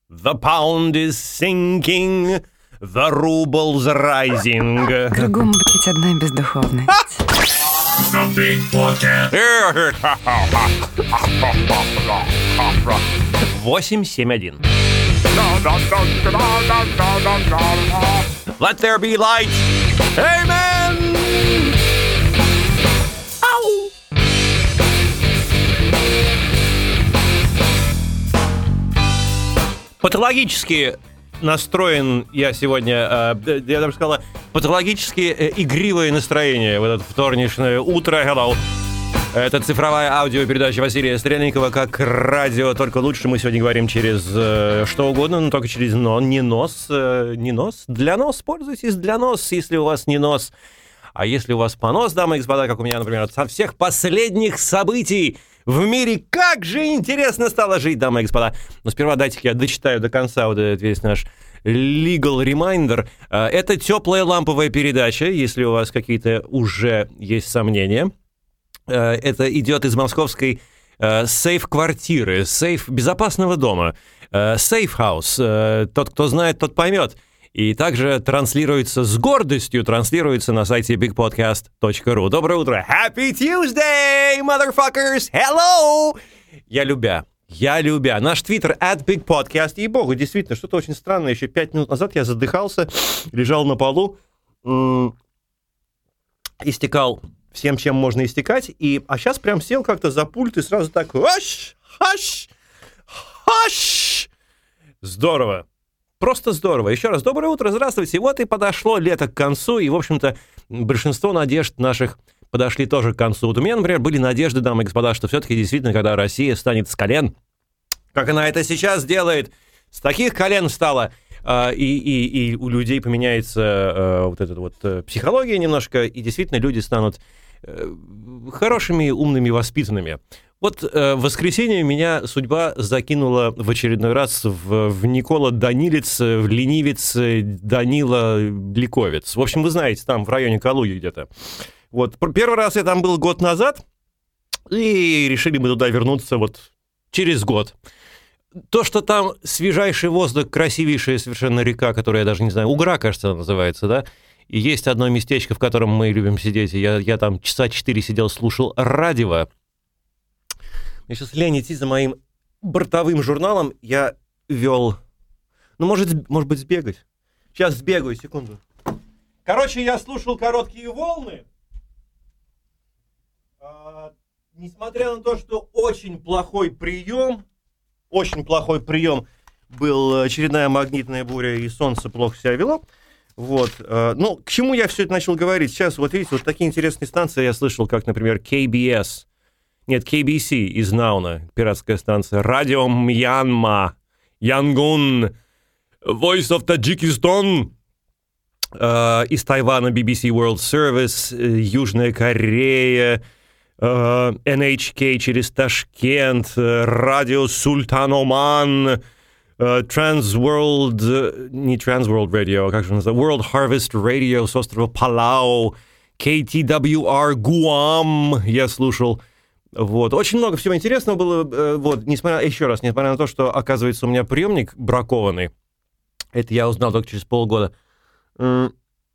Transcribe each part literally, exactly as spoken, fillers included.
The pound is sinking, the ruble's rising. Кругом быть одна бездуховность. восемь семь один. Let there be light. Amen. Ау. Патологически настроен я сегодня, э, я даже сказала, патологически э, игривое настроение в это вторничное утро. Hello. Это цифровая аудиопередача Василия Стрельникова, как радио, только лучше. Мы сегодня говорим через э, что угодно, но только через но, не нос, э, не нос. Для нос пользуйтесь, для нос, если у вас не нос. А если у вас понос, дамы и господа, как у меня, например, со всех последних событий в мире, как же интересно стало жить, дамы и господа. Но сперва дайте-ка я дочитаю до конца вот этот весь наш legal reminder. Это теплая ламповая передача, если у вас какие-то уже есть сомнения. Это идет из московской сейф-квартиры, сейф безопасного дома, сейф-хаус. Тот, кто знает, тот поймет. И также транслируется с гордостью, транслируется на сайте биг подкаст точка ру. Доброе утро! Happy Tuesday, motherfuckers! Hello! Я любя, я любя. Наш твиттер at bigpodcast. И богу, действительно, что-то очень странное. Еще пять минут назад я задыхался, лежал на полу, м- истекал всем, чем можно истекать. И, а сейчас прям сел как-то за пульт и сразу так... Хаш! Хаш! Хаш! Здорово! Просто здорово. Еще раз доброе утро, здравствуйте. Вот и подошло лето к концу, и, в общем-то, большинство надежд наших подошли тоже к концу. Вот у меня, например, были надежды, дамы и господа, что все-таки действительно, когда Россия встанет с колен, как она это сейчас делает, с таких колен встала, и, и, и у людей поменяется вот эта вот психология немножко, и действительно люди станут хорошими, умными, воспитанными. Вот э, в воскресенье меня судьба закинула в очередной раз в, в Никола Данилец, в Ленивец, Данила Ликовец. В общем, вы знаете, там в районе Калуги где-то. Вот, первый раз я там был год назад, и решили мы туда вернуться вот через год. То, что там свежайший воздух, красивейшая совершенно река, которая я даже не знаю, Угра, кажется, называется, да? И есть одно местечко, в котором мы любим сидеть, и я, я там часа четыре сидел, слушал радио. Мне сейчас лень идти за моим бортовым журналом. Я вел... Ну, может, может быть, сбегать. Сейчас сбегаю, секунду. Короче, я слушал «Короткие волны». А, несмотря на то, что очень плохой прием, очень плохой прием был очередная магнитная буря, и солнце плохо себя вело. Вот. А, ну, к чему я все это начал говорить? Сейчас, вот видите, вот такие интересные станции я слышал, как, например, кей би эс. Нет, кей би си из Науна, пиратская станция. Радио Мьянма, Янгун, Voice of Tajikistan, э, из Тайвана би би си World Service, э, Южная Корея, э, эн эйч кей через Ташкент, э, Радио Султан Оман, э, Transworld, э, не Transworld Radio, как же называется, World Harvest Radio с острова Палау, кей ти дабл ю ар Гуам я слушал. Вот. Очень много всего интересного было. Вот. Несмотря, еще раз, несмотря на то, что, оказывается, у меня приемник бракованный, это я узнал только через полгода. Это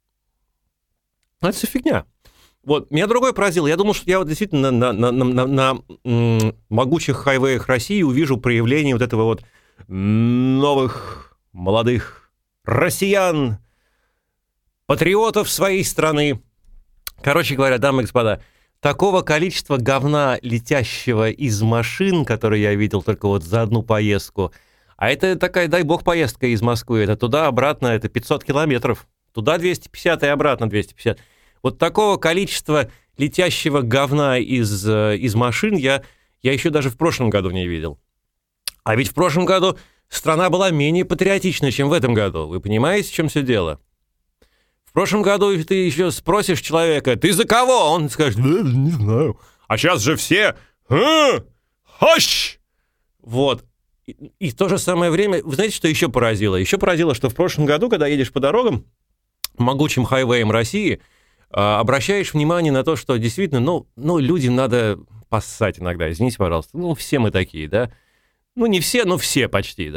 все фигня. Вот. Меня другое поразило. Я думал, что я вот действительно на, на, на, на, на м, могучих хайвеях России увижу проявление вот этого вот новых, молодых россиян, патриотов своей страны. Короче говоря, дамы и господа, такого количества говна, летящего из машин, которые я видел только вот за одну поездку, а это такая, дай бог, поездка из Москвы, это туда-обратно, это пятьсот километров, туда двести пятьдесят и обратно двести пятьдесят. Вот такого количества летящего говна из, из машин я, я еще даже в прошлом году не видел. А ведь в прошлом году страна была менее патриотична, чем в этом году. Вы понимаете, в чем все дело? В прошлом году ты еще спросишь человека, ты за кого? Он скажет, да, не знаю. А сейчас же все, а? Хащ! Вот. И, и в то же самое время, вы знаете, что еще поразило? Еще поразило, что в прошлом году, когда едешь по дорогам, могучим хайвеям России, обращаешь внимание на то, что действительно, ну, ну, людям надо поссать иногда, извините, пожалуйста. Ну, все мы такие, да? Ну, не все, но все почти, да?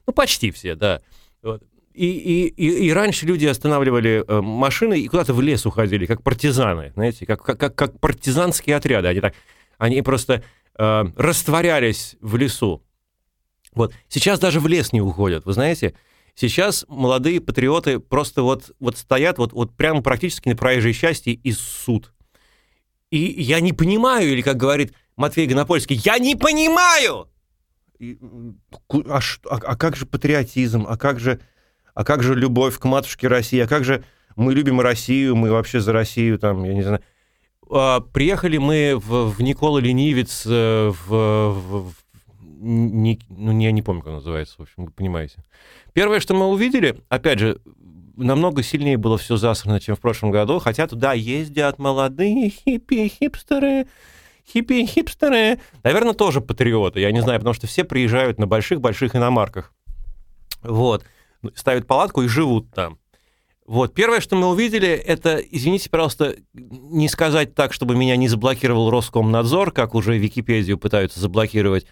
Ну, почти все, да. Вот. И, и, и, и раньше люди останавливали э, машины и куда-то в лес уходили, как партизаны, знаете, как, как, как партизанские отряды. Они, так, они просто э, растворялись в лесу. Вот. Сейчас даже в лес не уходят, вы знаете. Сейчас молодые патриоты просто вот, вот стоят вот, вот прямо практически на проезжей части и ссут. И я не понимаю, или, как говорит Матвей Гонопольский, я не понимаю! И, а, что, а, а как же патриотизм, а как же, а как же любовь к матушке России, а как же мы любим Россию, мы вообще за Россию, там, я не знаю. А, приехали мы в, в Никола Ленивец, в, в, в не, ну, я не помню, как он называется, в общем, вы понимаете. Первое, что мы увидели, опять же, намного сильнее было все засрано, чем в прошлом году, хотя туда ездят молодые хиппи-хипстеры, хиппи-хипстеры, наверное, тоже патриоты, я не знаю, потому что все приезжают на больших-больших иномарках, вот, ставят палатку и живут там. Вот, первое, что мы увидели, это, извините, пожалуйста, не сказать так, чтобы меня не заблокировал Роскомнадзор, как уже Википедию пытаются заблокировать.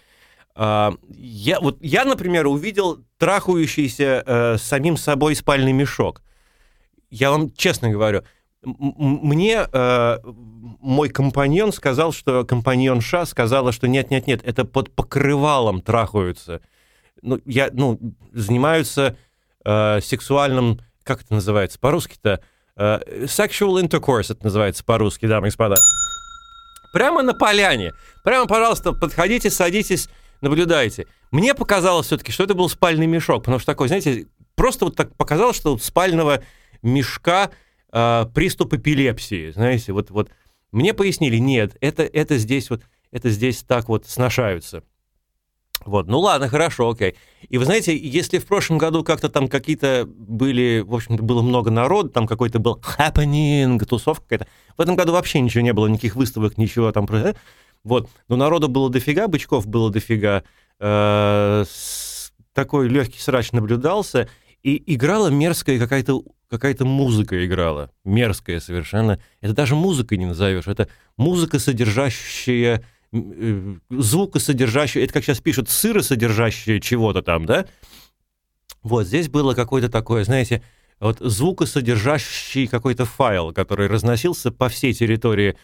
Я, вот, я, например, увидел трахающийся э, самим собой спальный мешок. Я вам честно говорю, мне э, мой компаньон сказал, что компаньонша сказала, что нет-нет-нет, это под покрывалом трахаются. Ну, я, ну, занимаются э, сексуальным, как это называется по-русски-то? Э, sexual intercourse это называется по-русски, дамы и господа. Прямо на поляне. Прямо, пожалуйста, подходите, садитесь, наблюдайте. Мне показалось все-таки, что это был спальный мешок, потому что такой, знаете, просто вот так показалось, что у спального мешка э, приступ эпилепсии, знаете, вот, вот. Мне пояснили, нет, это, это здесь вот, это здесь так вот сношаются. Вот, ну ладно, хорошо, окей. И вы знаете, если в прошлом году как-то там какие-то были, в общем-то, было много народу, там какой-то был happening, тусовка какая-то, в этом году вообще ничего не было, никаких выставок, ничего там. Вот, но народу было дофига, бычков было дофига, э, такой легкий срач наблюдался, и играла мерзкая какая-то, какая-то музыка играла, мерзкая совершенно. Это даже музыкой не назовешь, это музыка, содержащая, э, звукосодержащая, это как сейчас пишут, сыросодержащая чего-то там, да? Вот, здесь было какое-то такое, знаете, вот звукосодержащий какой-то файл, который разносился по всей территории,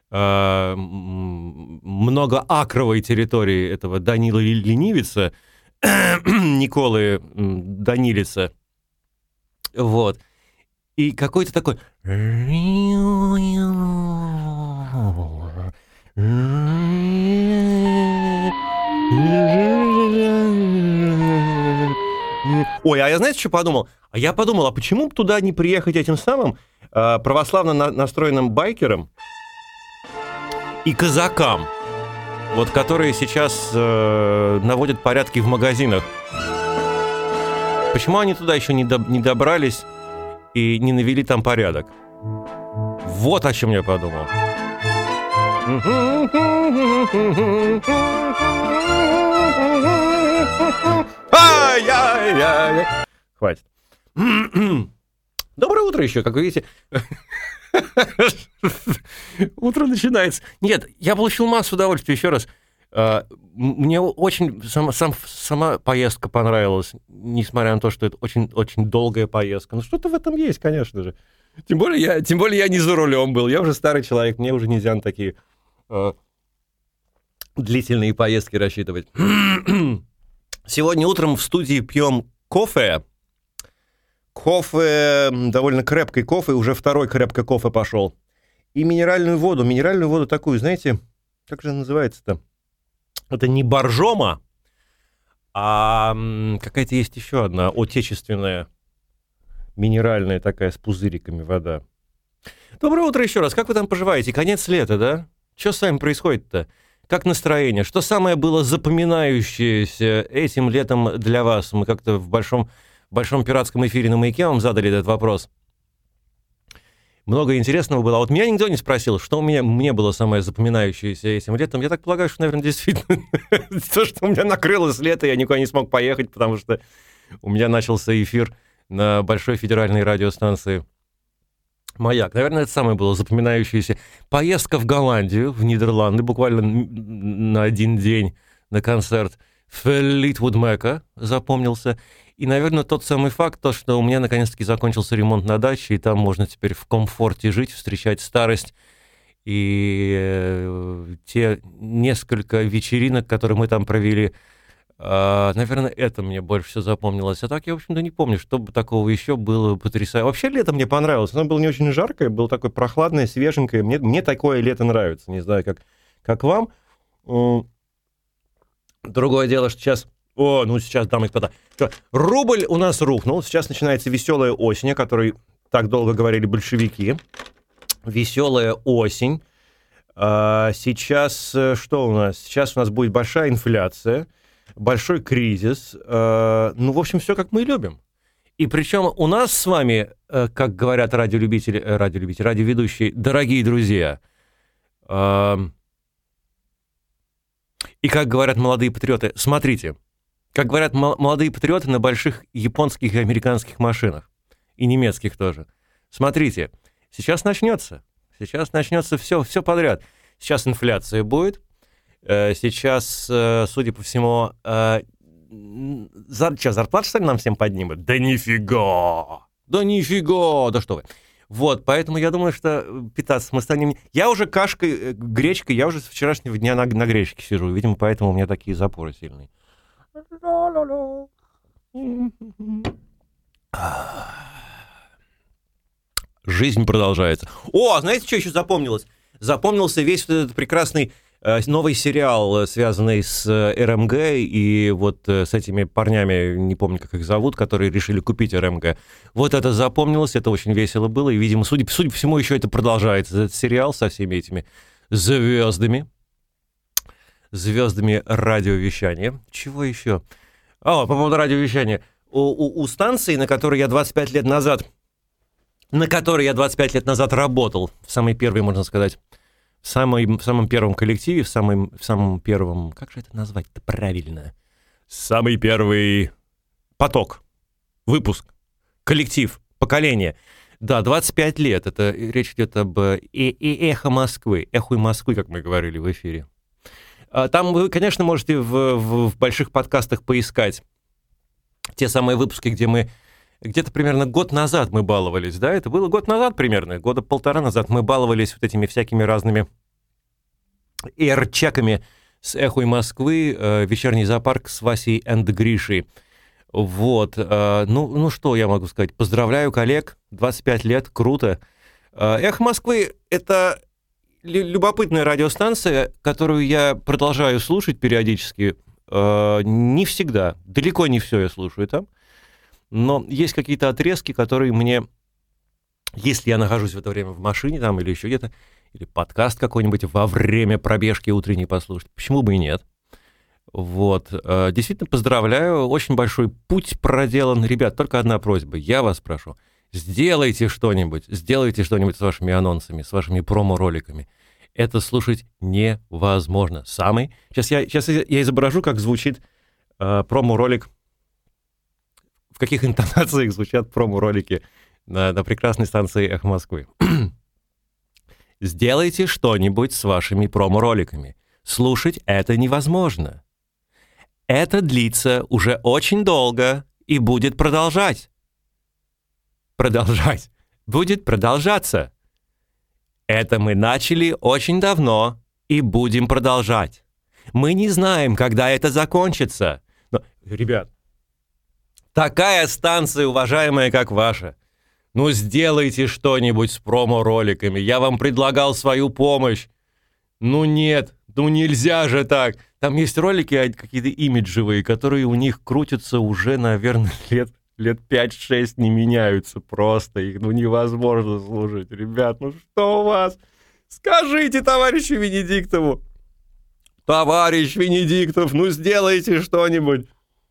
многоакровой территории этого Данила Ленивица, Николы Данилица, вот, и какой-то такой... Ой, а я, знаете, что подумал? А я подумал, а почему бы туда не приехать этим самым э, православно на- настроенным байкерам и казакам, вот, которые сейчас э, наводят порядки в магазинах? Почему они туда еще не, до- не добрались и не навели там порядок? Вот о чем я подумал. Ай-яй-яй. Хватит. Доброе утро еще, как вы видите. Утро начинается. Нет, я получил массу удовольствия, еще раз. Мне очень сама, сам, сама поездка понравилась, несмотря на то, что это очень, очень долгая поездка. Ну, что-то в этом есть, конечно же. Тем более, я, тем более я не за рулем был. Я уже старый человек, мне уже нельзя на такие э, длительные поездки рассчитывать. Сегодня утром в студии пьем кофе. Кофе, довольно крепкий кофе, уже второй крепкий кофе пошел. И минеральную воду. Минеральную воду такую, знаете, как же называется-то? Это не боржома, а какая-то есть еще одна отечественная минеральная такая с пузыриками вода. Доброе утро еще раз. Как вы там поживаете? Конец лета, да? Что с вами происходит-то? Как настроение? Что самое было запоминающееся этим летом для вас? Мы как-то в большом, в большом пиратском эфире на Маяке вам задали этот вопрос. Много интересного было. А вот меня никто не спросил, что у меня мне было самое запоминающееся этим летом. Я так полагаю, что, наверное, действительно то, что у меня накрылось лето, я никуда не смог поехать, потому что у меня начался эфир на большой федеральной радиостанции «Маяк». Наверное, это самое было запоминающееся. Поездка в Голландию, в Нидерланды, буквально на один день на концерт Флитвуд Мэка запомнился. И, наверное, тот самый факт, то, что у меня наконец-таки закончился ремонт на даче, и там можно теперь в комфорте жить, встречать старость. И э, те несколько вечеринок, которые мы там провели, э, наверное, это мне больше всего запомнилось. А так я, в общем-то, не помню, чтобы такого еще было потрясающе. Вообще лето мне понравилось. Оно было не очень жаркое, было такое прохладное, свеженькое. Мне, мне такое лето нравится. Не знаю, как, как вам. Другое дело, что сейчас... О, ну сейчас, дамы и господа. Рубль у нас рухнул. Сейчас начинается веселая осень, о которой так долго говорили большевики. Веселая осень. А сейчас что у нас? Сейчас у нас будет большая инфляция, большой кризис. А, ну, в общем, все как мы и любим. И причем у нас с вами, как говорят радиолюбители, радиолюбители, радиоведущие, дорогие друзья, а, и как говорят молодые патриоты, смотрите, как говорят молодые патриоты на больших японских и американских машинах, и немецких тоже. Смотрите, сейчас начнется, сейчас начнется все, все подряд. Сейчас инфляция будет, сейчас, судя по всему, зар... что, зарплату, что ли, нам всем поднимут? Да нифига! Да нифига! Да что вы! Вот, поэтому я думаю, что питаться мы станем... Я уже кашкой, гречкой, я уже с вчерашнего дня на, на гречке сижу, видимо, поэтому у меня такие запоры сильные. Жизнь продолжается. О, знаете, что еще запомнилось? Запомнился весь вот этот прекрасный э, новый сериал, связанный с э, эр эм гэ и вот э, с этими парнями, не помню, как их зовут, которые решили купить эр эм гэ. Вот это запомнилось, это очень весело было, и, видимо, судя, судя по всему, еще это продолжается, этот сериал со всеми этими звездами, звездами радиовещания. Чего еще? О, по поводу радиовещания. У, у, у станции, на которой я двадцать пять лет назад... на которой я двадцать пять лет назад работал, в самой первой, можно сказать, в, самой, в самом первом коллективе, в самом, в самом первом, как же это назвать-то правильно? Самый первый поток, выпуск, коллектив, поколение. Да, двадцать пять лет, это речь идет об э- э- эхо Москвы, эхуй Москвы, как мы говорили в эфире. Там вы, конечно, можете в, в, в больших подкастах поискать те самые выпуски, где мы где-то примерно год назад мы баловались, да, это было год назад примерно, года полтора назад мы баловались вот этими всякими разными эйр-чеками с «Эхой Москвы», э, «Вечерний зоопарк» с Васей энд Гришей. Вот, э, ну, ну что я могу сказать, поздравляю коллег, двадцать пять лет, круто. Э, «Эхо Москвы» — это любопытная радиостанция, которую я продолжаю слушать периодически, э, не всегда, далеко не все я слушаю там. Но есть какие-то отрезки, которые мне, если я нахожусь в это время в машине там или еще где-то, или подкаст какой-нибудь во время пробежки утренней послушать, почему бы и нет. Вот. Действительно поздравляю, очень большой путь проделан. Ребят, только одна просьба, я вас прошу, сделайте что-нибудь, сделайте что-нибудь с вашими анонсами, с вашими промо-роликами. Это слушать невозможно. Самый... Сейчас я, сейчас я изображу, как звучит э, промо-ролик, в каких интонациях звучат промо-ролики на, на прекрасной станции «Эхо Москвы». Сделайте что-нибудь с вашими промо-роликами. Слушать это невозможно. Это длится уже очень долго и будет продолжать. Продолжать. Будет продолжаться. Это мы начали очень давно и будем продолжать. Мы не знаем, когда это закончится. Но, ребят, такая станция, уважаемая, как ваша. Ну, сделайте что-нибудь с промо-роликами. Я вам предлагал свою помощь. Ну, нет, ну нельзя же так. Там есть ролики какие-то имиджевые, которые у них крутятся уже, наверное, лет, лет пять-шесть, не меняются просто. Их, ну, невозможно слушать. Ребят, ну что у вас? Скажите товарищу Венедиктову. Товарищ Венедиктов, ну, сделайте что-нибудь.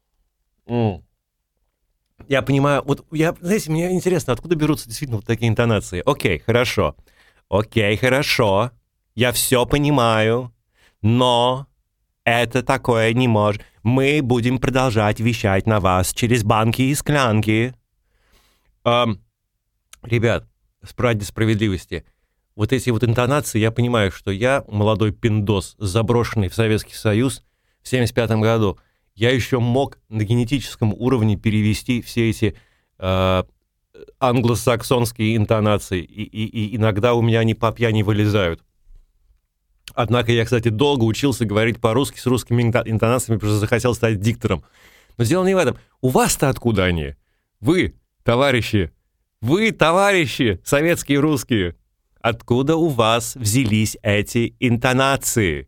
М. Я понимаю, вот, я, знаете, мне интересно, откуда берутся действительно вот такие интонации. Окей, хорошо, окей, хорошо, я все понимаю, но это такое не может. Мы будем продолжать вещать на вас через банки и склянки. Эм, ребят, ради справедливости, вот эти вот интонации, я понимаю, что я молодой пиндос, заброшенный в Советский Союз в семьдесят пятом году, я еще мог на генетическом уровне перевести все эти э, англосаксонские интонации, и, и, и иногда у меня они по пьяни вылезают. Однако я, кстати, долго учился говорить по-русски с русскими интонациями, потому что захотел стать диктором. Но дело не в этом. У вас-то откуда они? Вы, товарищи, вы, товарищи, советские русские, откуда у вас взялись эти интонации?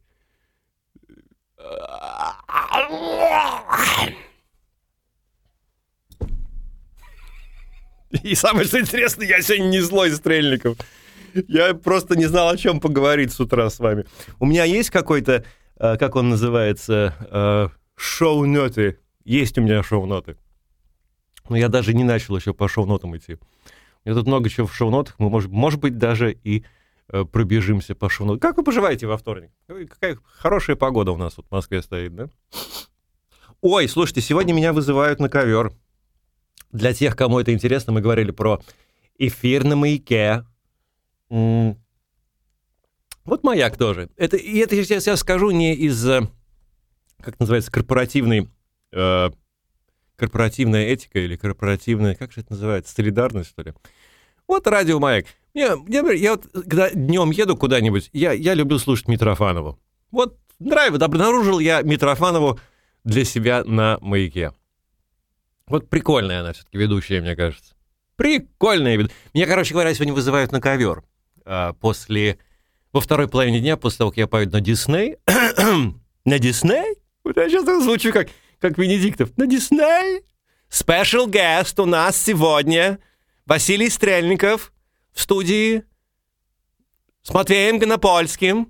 И самое, что интересно, я сегодня не злой, Стрельников. Я просто не знал, о чем поговорить с утра с вами. У меня есть какой-то, э, как он называется, э, шоу-ноты. Есть у меня шоу-ноты. Но я даже не начал еще по шоу-нотам идти. У меня тут много чего в шоу-нотах. Мы, может, может быть, даже и э, пробежимся по шоу-нотам. Как вы поживаете во вторник? Какая хорошая погода у нас тут в Москве стоит, да? Ой, слушайте, сегодня меня вызывают на ковер. Для тех, кому это интересно, мы говорили про эфир на Маяке. Вот Маяк тоже. Это, и это я сейчас скажу не из, как называется, корпоративной, э, корпоративная этика или корпоративная, как же это называется, солидарность, что ли? Вот радио Маяк. Мне, я, я вот, когда днем еду куда-нибудь, я, я люблю слушать Митрофанову. Вот нравится, обнаружил я Митрофанову для себя на Маяке. Вот прикольная она все-таки ведущая, мне кажется. Прикольная ведущая. Меня, короче говоря, сегодня вызывают на ковер. После, во второй половине дня, после того, как я поеду на Дисней, на Дисней, вот я сейчас звучу как, как Венедиктов, на Дисней, special guest у нас сегодня Василий Стрельников в студии с Матвеем Гонопольским.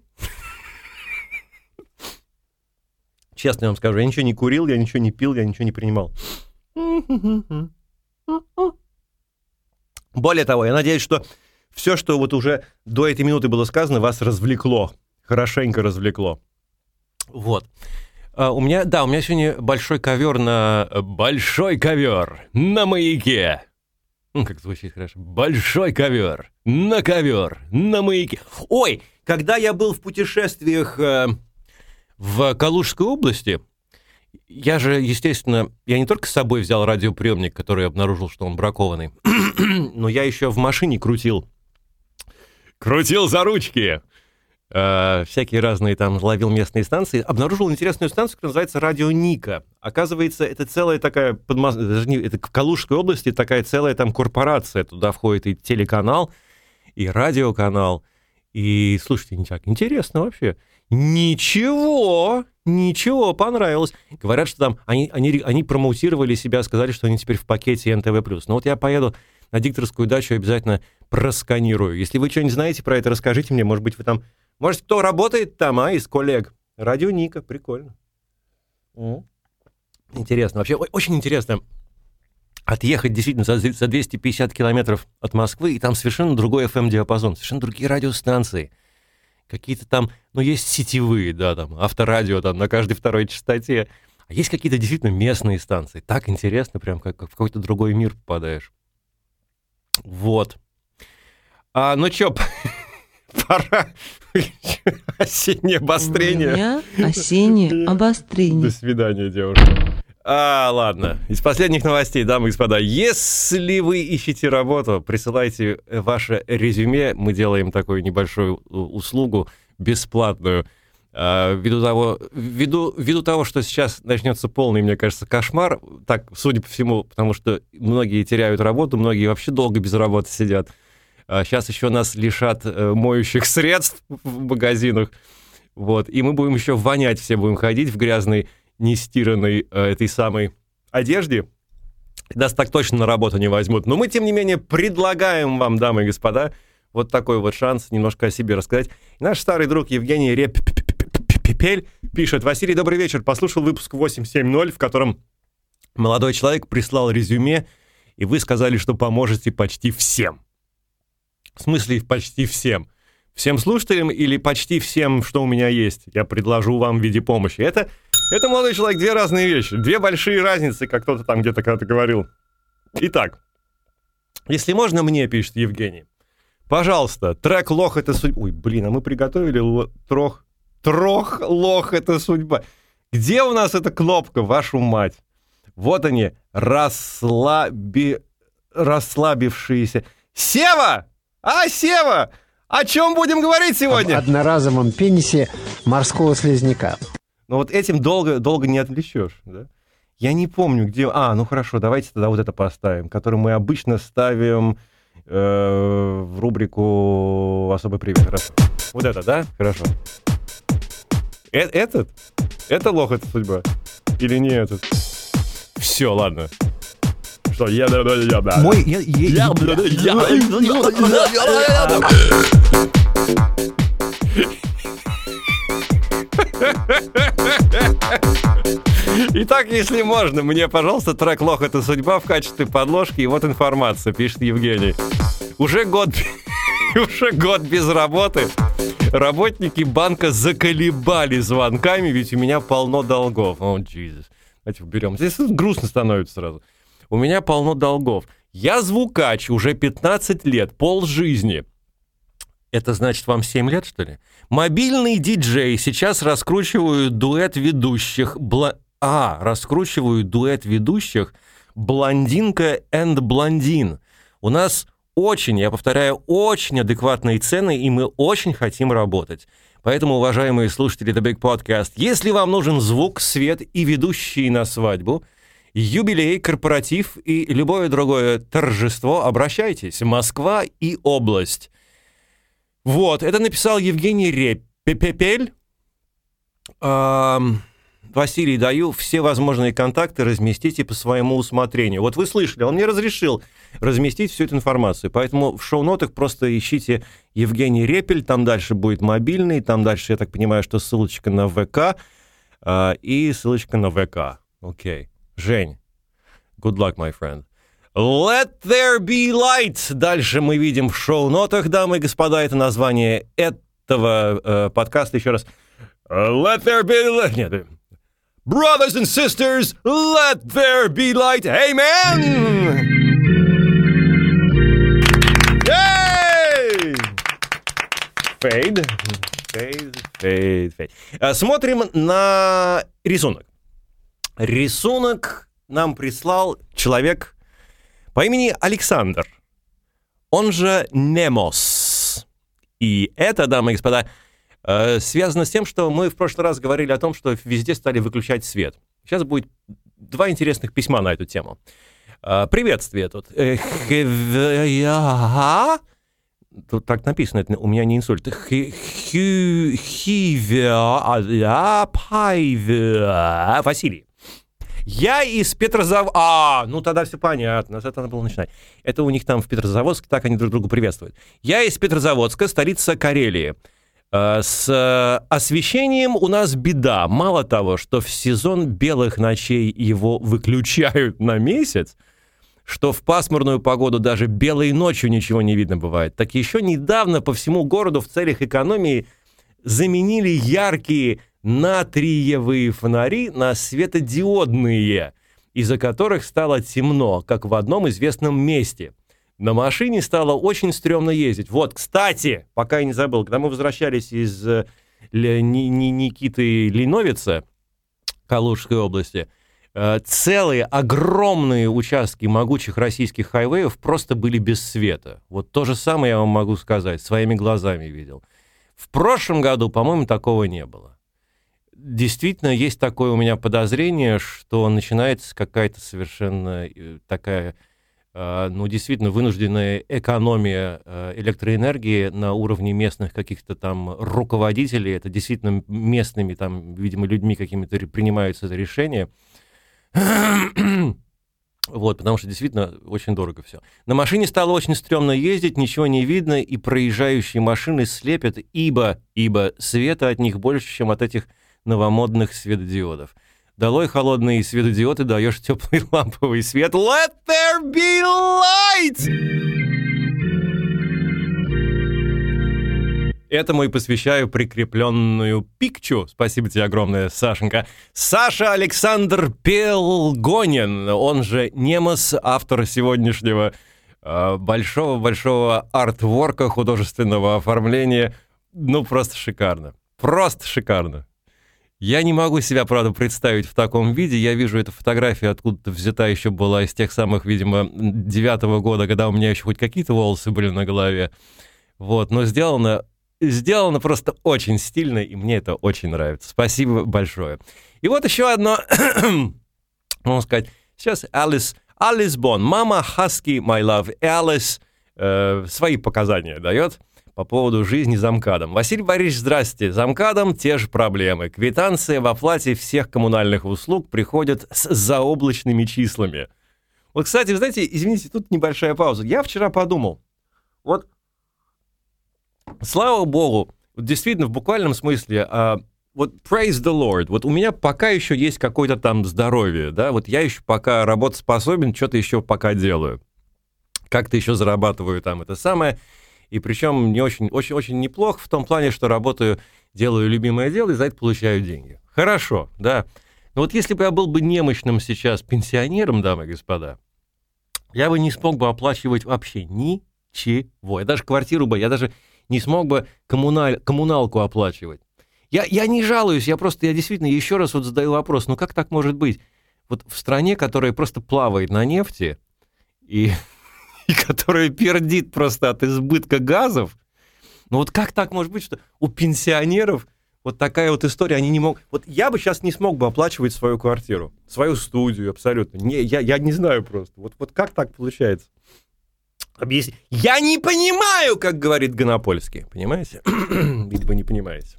Честно вам скажу, я ничего не курил, я ничего не пил, я ничего не принимал. Более того, я надеюсь, что все, что вот уже до этой минуты было сказано, вас развлекло. Хорошенько развлекло. Вот. А у меня, да, у меня сегодня большой ковер на... Большой ковер на Маяке. Ну, как звучит хорошо. Большой ковер на ковер на Маяке. Ой, когда я был в путешествиях э, в Калужской области, я же, естественно, я не только с собой взял радиоприемник, который обнаружил, что он бракованный, но я еще в машине крутил. Крутил за ручки. Э, всякие разные там, ловил местные станции. Обнаружил интересную станцию, которая называется «Радио Ника». Оказывается, это целая такая, подмос... это в Калужской области такая целая там корпорация. Туда входит и телеканал, и радиоканал. И, слушайте, не так интересно вообще. Ничего, ничего, понравилось. Говорят, что там они, они, они промоутировали себя, сказали, что они теперь в пакете эн тэ вэ плюс. Но вот я поеду на дикторскую дачу, обязательно просканирую. Если вы что-нибудь знаете про это, расскажите мне. Может быть, вы там... Может, кто работает там, а, из коллег? Радио Ника, прикольно. Mm. Интересно. Вообще, очень интересно отъехать действительно за, за двести пятьдесят километров от Москвы, и там совершенно другой эф эм-диапазон, совершенно другие радиостанции. Какие-то там, ну, есть сетевые, да, там, авторадио там на каждой второй частоте. А есть какие-то действительно местные станции. Так интересно, прям как, как в какой-то другой мир попадаешь. Вот. А, ну чё, пора. Осеннее обострение. У меня осеннее обострение. До свидания, девушка. А, ладно. Из последних новостей, дамы и господа. Если вы ищете работу, присылайте ваше резюме. Мы делаем такую небольшую услугу, бесплатную. А, ввиду того, ввиду, ввиду того, что сейчас начнется полный, мне кажется, кошмар, так, судя по всему, потому что многие теряют работу, многие вообще долго без работы сидят. А сейчас еще нас лишат э, моющих средств в магазинах. Вот. И мы будем еще вонять, все будем ходить в грязной, нестиранной э, этой самой одежде. Нас так точно на работу не возьмут. Но мы, тем не менее, предлагаем вам, дамы и господа, вот такой вот шанс немножко о себе рассказать. И наш старый друг Евгений Репель пишет: Василий, добрый вечер. Послушал выпуск восемь семь ноль, в котором молодой человек прислал резюме, и вы сказали, что поможете почти всем. В смысле, почти всем. Всем слушателям или почти всем, что у меня есть, я предложу вам в виде помощи. Это, это, молодой человек, две разные вещи. Две большие разницы, как кто-то там где-то когда-то говорил. Итак, если можно мне, пишет Евгений, пожалуйста, трек «Лох — это судьба». Ой, блин, а мы приготовили л... трох... Трох, лох — это судьба. Где у нас эта кнопка, вашу мать? Вот они, расслаби... расслабившиеся. Сева! А, Сева! О чем будем говорить сегодня? Об одноразовом пенисе морского слизняка. Ну вот этим долго, долго не отвлечешь, да? Я не помню, где... А, ну хорошо, давайте тогда вот это поставим, который мы обычно ставим э, в рубрику «Особый привет». Хорошо. Вот это, да? Хорошо. Э этот? Это лох, это судьба? Или не этот? Все, ладно. Что? Я... Мой... Я, я, Итак, если можно, мне, пожалуйста, трек «Лох — это судьба» в качестве подложки. И вот информация, пишет Евгений. Уже год, уже год без работы. Работники банка заколебали звонками, ведь у меня полно долгов. О, Иисус. Давайте уберем. Здесь грустно становится сразу. У меня полно долгов. Я звукач уже пятнадцать лет, полжизни. Это значит, вам семь лет, что ли? Мобильный диджей. Сейчас раскручиваю дуэт ведущих. Бла... А, раскручиваю дуэт ведущих «Блондинка and блондин». У нас очень, я повторяю, очень адекватные цены, и мы очень хотим работать. Поэтому, уважаемые слушатели The Big Podcast, если вам нужен звук, свет и ведущие на свадьбу, юбилей, корпоратив и любое другое торжество, обращайтесь. Москва и область. Вот, это написал Евгений Репель. Эм, Василий, даю все возможные контакты, разместите по своему усмотрению. Вот вы слышали, он мне разрешил разместить всю эту информацию, поэтому в шоу-нотах просто ищите Евгений Репель, там дальше будет мобильный, там дальше, я так понимаю, что ссылочка на ВК э, и ссылочка на ВК. Окей. Жень, good luck, my friend. Let there be light. Дальше мы видим в шоу-нотах, дамы и господа, это название этого э, подкаста. Еще раз. Let there be light. Нет. Brothers and sisters, let there be light. Amen. Yay! Fade. Fade, fade, fade. Смотрим на рисунок. Рисунок нам прислал человек по имени Александр, он же Немос. И это, дамы и господа, связано с тем, что мы в прошлый раз говорили о том, что везде стали выключать свет. Сейчас будет два интересных письма на эту тему. Приветствие тут. Тут так написано, это у меня не инсульт. Василий. Я из Петрозаводска... А, ну тогда все понятно, с этого надо было начинать. Это у них там в Петрозаводске, так они друг друга приветствуют. Я из Петрозаводска, столица Карелии. С освещением у нас беда. Мало того, что в сезон белых ночей его выключают на месяц, что в пасмурную погоду даже белой ночью ничего не видно бывает, так еще недавно по всему городу в целях экономии заменили яркие натриевые фонари на светодиодные, из-за которых стало темно, как в одном известном месте. На машине стало очень стрёмно ездить. Вот, кстати, пока я не забыл, когда мы возвращались из Никиты Линовица, Калужской области, целые огромные участки могучих российских хайвеев просто были без света. Вот то же самое я вам могу сказать, своими глазами видел. В прошлом году, по-моему, такого не было. Действительно, есть такое у меня подозрение, что начинается какая-то совершенно такая, ну, действительно, вынужденная экономия электроэнергии на уровне местных каких-то там руководителей. Это действительно местными, там, видимо, людьми какими-то принимаются это решение. Вот, потому что действительно очень дорого все. На машине стало очень стрёмно ездить, ничего не видно, и проезжающие машины слепят, ибо, ибо света от них больше, чем от этих новомодных светодиодов. Долой холодные светодиоды, даешь теплый ламповый свет. Let there be light! Этому и посвящаю прикрепленную пикчу. Спасибо тебе огромное, Сашенька. Саша Александр Пелгонин, он же Немос, автор сегодняшнего э, большого-большого артворка, художественного оформления. Ну, просто шикарно. Просто шикарно. Я не могу себя, правда, представить в таком виде. Я вижу эту фотографию, откуда-то взята еще была из тех самых, видимо, девятого года, когда у меня еще хоть какие-то волосы были на голове. Вот, но сделано, сделано просто очень стильно, и мне это очень нравится. Спасибо большое. И вот еще одно, можно сказать, сейчас Алис, Алис Бон, мама Husky, my love, Алис э, свои показания дает по поводу жизни за МКАДом. Василий Борисович, здрасте. За МКАДом те же проблемы. Квитанции в оплате всех коммунальных услуг приходят с заоблачными числами. Вот, кстати, вы знаете, извините, тут небольшая пауза. Я вчера подумал, вот, слава богу, вот действительно, в буквальном смысле, а, вот praise the Lord, вот у меня пока еще есть какое-то там здоровье, да, вот я еще пока работоспособен, что-то еще пока делаю. Как-то еще зарабатываю там это самое. И причем не очень, очень, очень неплохо в том плане, что работаю, делаю любимое дело и за это получаю деньги. Хорошо, да. Но вот если бы я был бы немощным сейчас пенсионером, дамы и господа, я бы не смог бы оплачивать вообще ничего. Я даже квартиру бы, я даже не смог бы коммуналь, коммуналку оплачивать. Я, я не жалуюсь, я просто, я действительно еще раз вот задаю вопрос, ну как так может быть? Вот в стране, которая просто плавает на нефти и... и которая пердит просто от избытка газов. Ну вот как так может быть, что у пенсионеров вот такая вот история, они не могут... Вот я бы сейчас не смог бы оплачивать свою квартиру, свою студию абсолютно. Не, я, я не знаю просто. Вот, вот как так получается? Объясни. Я не понимаю, как говорит Гонопольский. Понимаете? Видимо, не понимаете.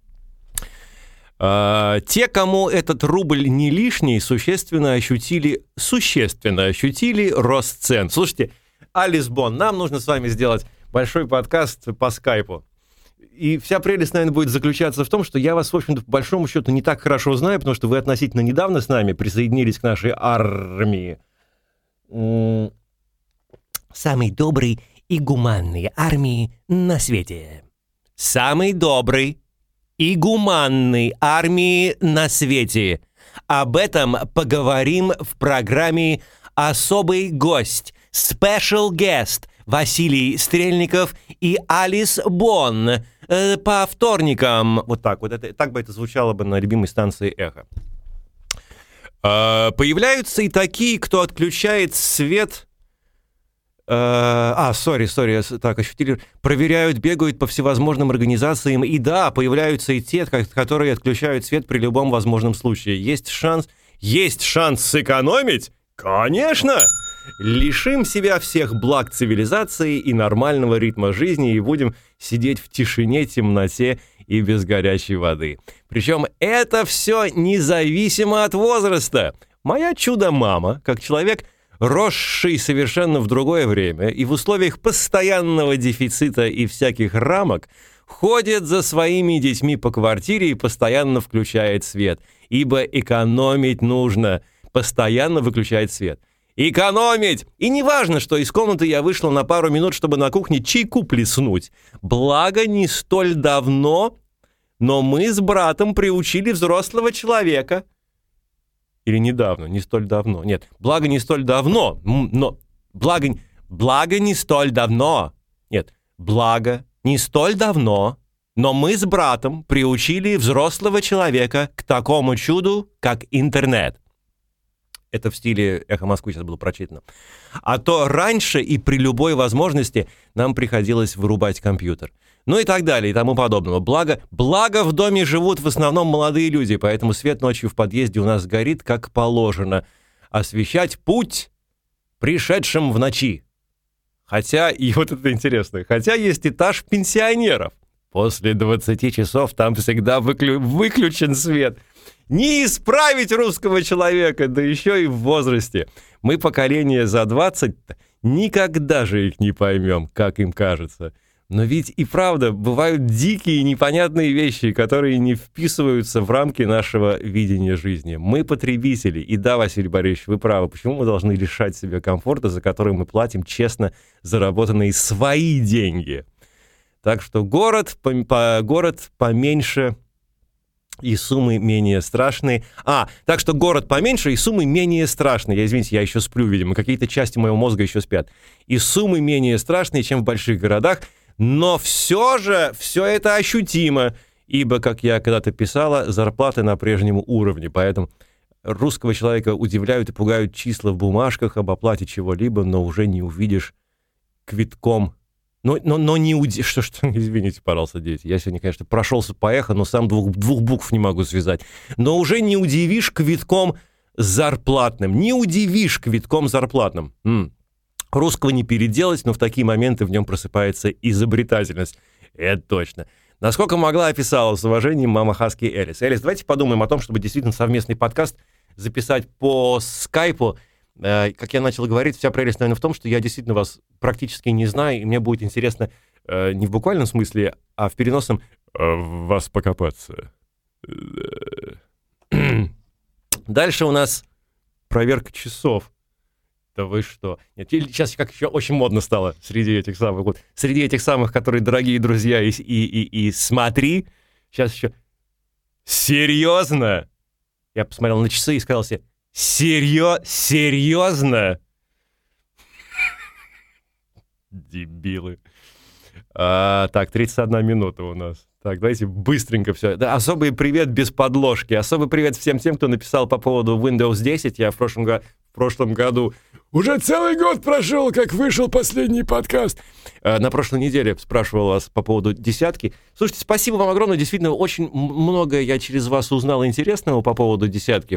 А, те, кому этот рубль не лишний, существенно ощутили, существенно ощутили рост цен. Слушайте, Алис Бон, нам нужно с вами сделать большой подкаст по скайпу. И вся прелесть, наверное, будет заключаться в том, что я вас, в общем-то, по большому счету не так хорошо знаю, потому что вы относительно недавно с нами присоединились к нашей армии. Самой доброй и гуманной армии на свете. Самой доброй и гуманной армии на свете. Об этом поговорим в программе «Особый гость». Special guest Василий Стрельников и Алис Бон э, по вторникам. Вот так вот. Это, так бы это звучало бы на любимой станции «Эхо». Э, появляются и такие, кто отключает свет... Э, а, сори, сори, так, ощутили. Проверяют, бегают по всевозможным организациям. И да, появляются и те, которые отключают свет при любом возможном случае. Есть шанс... Есть шанс сэкономить? Конечно! Лишим себя всех благ цивилизации и нормального ритма жизни и будем сидеть в тишине, темноте и без горячей воды. Причем это все независимо от возраста. Моя чудо-мама, как человек, росший совершенно в другое время и в условиях постоянного дефицита и всяких рамок, ходит за своими детьми по квартире и постоянно включает свет, ибо экономить нужно, постоянно выключает свет. Экономить! И не важно, что из комнаты я вышла на пару минут, чтобы на кухне чайку плеснуть. Благо, не столь давно, но мы с братом приучили взрослого человека. Или недавно, не столь давно. Нет, благо не столь давно, но... Благо, благо не столь давно. Нет, благо не столь давно, но мы с братом приучили взрослого человека к такому чуду, как интернет. Это в стиле «Эхо Москвы» сейчас было прочитано. А то раньше и при любой возможности нам приходилось вырубать компьютер. Ну и так далее, и тому подобного. Благо, благо в доме живут в основном молодые люди, поэтому свет ночью в подъезде у нас горит как положено. Освещать путь пришедшим в ночи. Хотя, и вот это интересно, хотя есть этаж пенсионеров. После двадцати часов там всегда выклю- выключен свет. Не исправить русского человека, да еще и в возрасте. Мы поколение за двадцать, никогда же их не поймем, как им кажется. Но ведь и правда, бывают дикие и непонятные вещи, которые не вписываются в рамки нашего видения жизни. Мы потребители. И да, Василий Борисович, вы правы. Почему мы должны лишать себя комфорта, за который мы платим честно заработанные свои деньги? Так что город, по, по, город поменьше... и суммы менее страшные. А, так что город поменьше, и суммы менее страшные. Я, извините, я еще сплю, видимо, какие-то части моего мозга еще спят. И суммы менее страшные, чем в больших городах, но все же, все это ощутимо. ибо, как я когда-то писала, зарплаты на прежнем уровне, поэтому русского человека удивляют и пугают числа в бумажках об оплате чего-либо, но уже не увидишь квитком. Но, но, но не удивишь... Что, что, извините, пожалуйста, дети. Я сегодня, конечно, прошелся по эхо, но сам двух, двух букв не могу связать. Но уже не удивишь квитком зарплатным. Не удивишь квитком зарплатным. М. Русского не переделать, но в такие моменты в нем просыпается изобретательность. Это точно. Насколько могла, описала с уважением мама Хаски Элис. Элис, давайте подумаем о том, чтобы действительно совместный подкаст записать по скайпу. Э, как я начал говорить, вся прелесть, наверное, в том, что я действительно вас практически не знаю, и мне будет интересно э, не в буквальном смысле, а в переносном э, в вас покопаться. Дальше у нас проверка часов. Да вы что? Нет, сейчас как еще очень модно стало среди этих самых, вот, среди этих самых, которые дорогие друзья, и, и, и, и смотри, сейчас еще серьезно? Я посмотрел на часы и сказал себе, серьез, серьезно? Дебилы. А, так, тридцать одна минута у нас. Так, давайте быстренько все. Да, особый привет без подложки. Особый привет всем тем, кто написал по поводу Windows десять. Я в прошлом, го- в прошлом году... Уже целый год прошел, как вышел последний подкаст. А, на прошлой неделе спрашивал вас по поводу десятки. Слушайте, спасибо вам огромное. Действительно, очень многое я через вас узнал интересного по поводу десятки.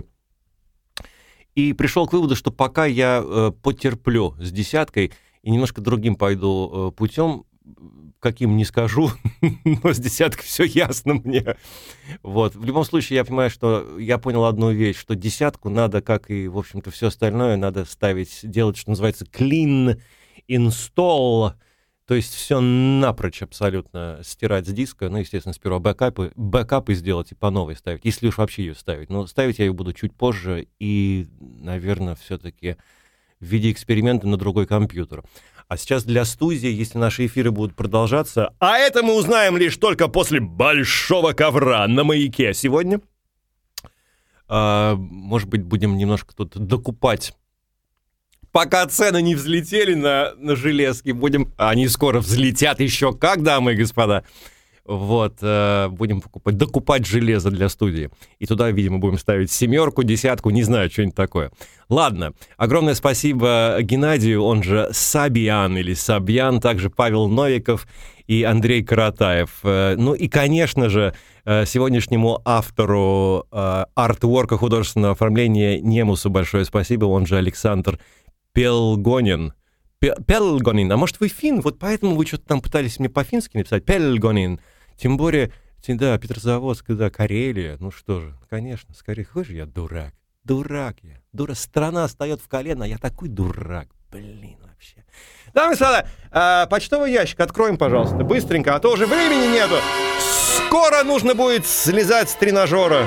И пришел к выводу, что пока я э, потерплю с десяткой и немножко другим пойду э, путем, каким не скажу, но с десяткой все ясно мне. Вот. В любом случае, я понимаю, что я понял одну вещь, что десятку надо, как и, в общем-то, все остальное, надо ставить, делать, что называется, clean install, то есть все напрочь абсолютно стирать с диска, ну, естественно, сперва бэкапы, бэкапы сделать и по новой ставить, если уж вообще ее ставить. Но ставить я ее буду чуть позже и, наверное, все-таки в виде эксперимента на другой компьютер. А сейчас для студии, если наши эфиры будут продолжаться, а это мы узнаем лишь только после большого ковра на Маяке сегодня. А, может быть, будем немножко тут докупать. Пока цены не взлетели на, на железки, будем... Они скоро взлетят еще как, дамы и господа. Вот, э, будем покупать, докупать железо для студии. И туда, видимо, будем ставить семерку, десятку, не знаю, что-нибудь такое. Ладно, огромное спасибо Геннадию, он же Сабьян или Сабьян, также Павел Новиков и Андрей Каратаев. Э, ну и, конечно же, э, сегодняшнему автору э, артворка художественного оформления Немусу большое спасибо, он же Александр Пелгонин. Пелгонин, а может вы фин? Вот поэтому вы что-то там пытались мне по-фински написать. Пелгонин. Тем более, да, Петрозаводск, да, Карелия. Ну что же, конечно, скорее, какой же я дурак. Дурак я. Дура, страна встает в колено, а я такой дурак. Блин, вообще. Дамы и господа, а, почтовый ящик откроем, пожалуйста, быстренько, а то уже времени нету. Скоро нужно будет слезать с тренажера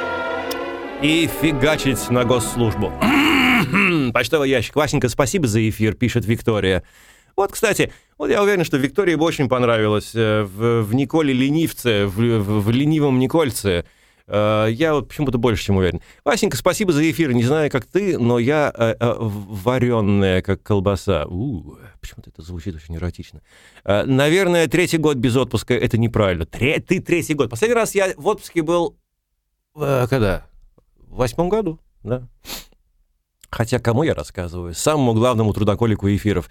и фигачить на госслужбу. Почтовый ящик. Васенька, спасибо за эфир, пишет Виктория. Вот, кстати, вот я уверен, что Виктории бы очень понравилось в, в Николе Ленивце, в, в, в ленивом Никольце. Я вот почему-то больше, чем уверен. Васенька, спасибо за эфир. Не знаю, как ты, но я э, э, вареная, как колбаса. У, почему-то это звучит очень эротично. Э, наверное, третий год без отпуска — это неправильно. Тре- ты третий год. Последний раз я в отпуске был... Э, когда? В восьмом году, да. Хотя кому я рассказываю? Самому главному трудоколику эфиров.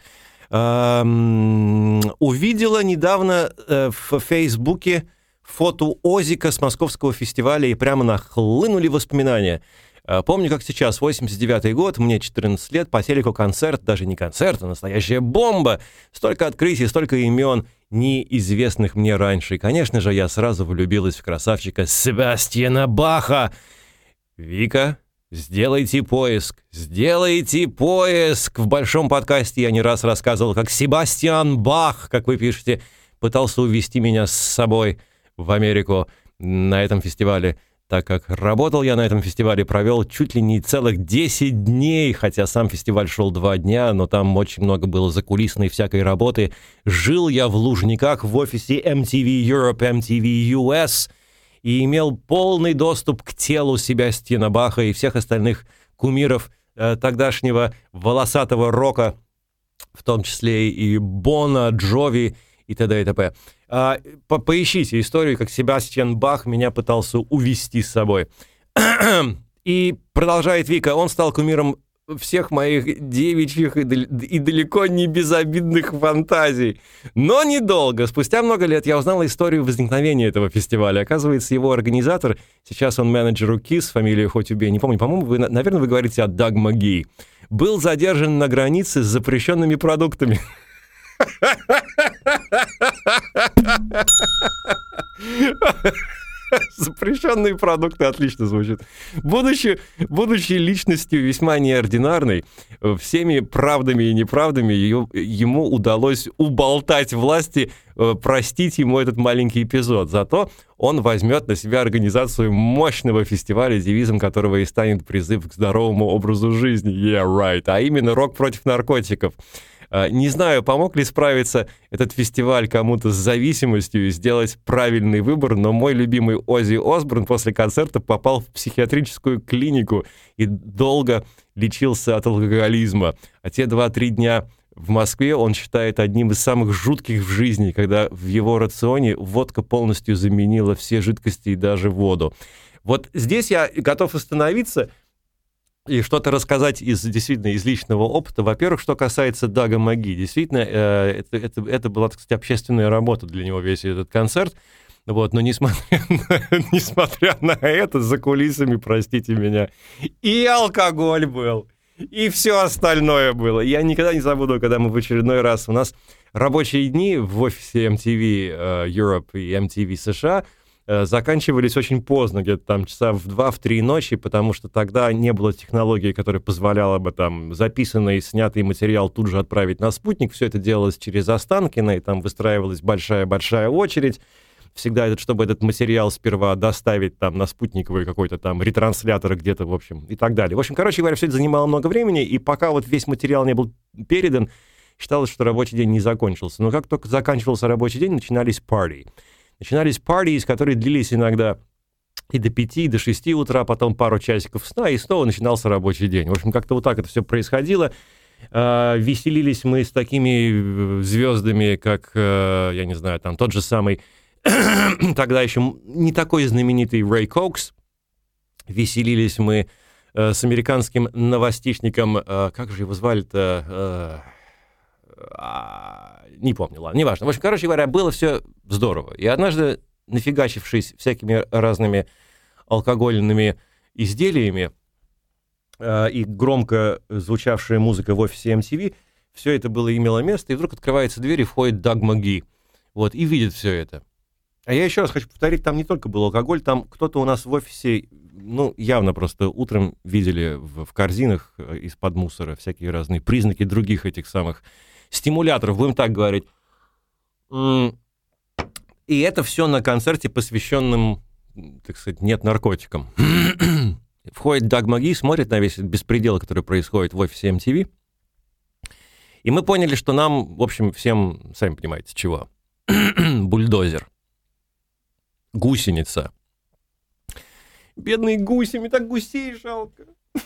Эм, увидела недавно э, в Фейсбуке фото Озика с московского фестиваля, и прямо нахлынули воспоминания. Э, помню, как сейчас, восемьдесят девятый год, мне четырнадцать лет, по телеку концерт, даже не концерт, а настоящая бомба. Столько открытий, столько имен, неизвестных мне раньше. И, конечно же, я сразу влюбилась в красавчика Себастьяна Баха. Вика... Сделайте поиск, сделайте поиск. В большом подкасте я не раз рассказывал, как Себастьян Бах, как вы пишете, пытался увезти меня с собой в Америку на этом фестивале, так как работал я на этом фестивале, провел чуть ли не целых десять дней, хотя сам фестиваль шел два дня, но там очень много было закулисной всякой работы. Жил я в Лужниках в офисе эм ти ви Europe, эм ти ви ю эс, и имел полный доступ к телу Себастьяна Баха и всех остальных кумиров э, тогдашнего волосатого рока, в том числе и Бона, Джови и т.д. и т.п. А, по поищите историю, как Себастьян Бах меня пытался увести с собой. И продолжает Вика, он стал кумиром всех моих девичьих и, и далеко не безобидных фантазий. Но недолго. Спустя много лет я узнал историю возникновения этого фестиваля. Оказывается, его организатор, сейчас он менеджер у KISS, фамилию хоть убей, не помню, по-моему, вы, наверное, вы говорите о Даг Маги, был задержан на границе с запрещенными продуктами. Запрещенные продукты отлично звучит. Будучи, будучи личностью весьма неординарной, всеми правдами и неправдами ее, ему удалось уболтать власти простить ему этот маленький эпизод. Зато он возьмет на себя организацию мощного фестиваля, девизом которого и станет призыв к здоровому образу жизни. Yeah, right. А именно рок против наркотиков. Не знаю, помог ли справиться этот фестиваль кому-то с зависимостью и сделать правильный выбор, но мой любимый Оззи Осборн после концерта попал в психиатрическую клинику и долго лечился от алкоголизма. А те два-три дня в Москве он считает одним из самых жутких в жизни, когда в его рационе водка полностью заменила все жидкости и даже воду. Вот здесь я готов остановиться и что-то рассказать из действительно из личного опыта. Во-первых, что касается Дага Маги, действительно, э, это, это, это была, так сказать, общественная работа для него, весь этот концерт. Вот, но несмотря на, несмотря на это, за кулисами, простите меня, и алкоголь был, и все остальное было. Я никогда не забуду, когда мы в очередной раз... У нас рабочие дни в офисе эм ти ви uh, Europe и эм ти ви США заканчивались очень поздно, где-то там часа в два-три ночи, потому что тогда не было технологии, которая позволяла бы там записанный и снятый материал тут же отправить на спутник. Все это делалось через Останкино, и там выстраивалась большая-большая очередь. Всегда, этот, чтобы этот материал сперва доставить там на спутниковый какой-то там ретранслятор где-то, в общем, и так далее. В общем, короче говоря, все это занимало много времени, и пока вот весь материал не был передан, считалось, что рабочий день не закончился. Но как только заканчивался рабочий день, начинались парти. Начинались парти, которые длились иногда и до пяти, и до шести утра, потом пару часиков сна, и снова начинался рабочий день. В общем, как-то вот так это все происходило. Веселились мы с такими звездами, как, я не знаю, там тот же самый, тогда еще не такой знаменитый Рэй Кокс. Веселились мы с американским новостишником, как же его звали-то... Не помню, ладно, неважно. В общем, короче говоря, было все здорово. И однажды, нафигачившись всякими разными алкогольными изделиями э, и громко звучавшая музыка в офисе эм ти ви, все это было имело место, и вдруг открывается дверь, и входит Даг Маги. Вот, и видит все это. А я еще раз хочу повторить, там не только был алкоголь, там кто-то у нас в офисе, ну, явно просто утром видели в, в корзинах из-под мусора всякие разные признаки других этих самых стимуляторов, будем так говорить. И это все на концерте, посвященном, так сказать, нет наркотикам. Входит Даг Маги, смотрит на весь этот беспредел, который происходит в офисе эм ти ви. И мы поняли, что нам, в общем, всем, сами понимаете, чего. Бульдозер. Гусеница. Бедные гуси, мне так гусей жалко.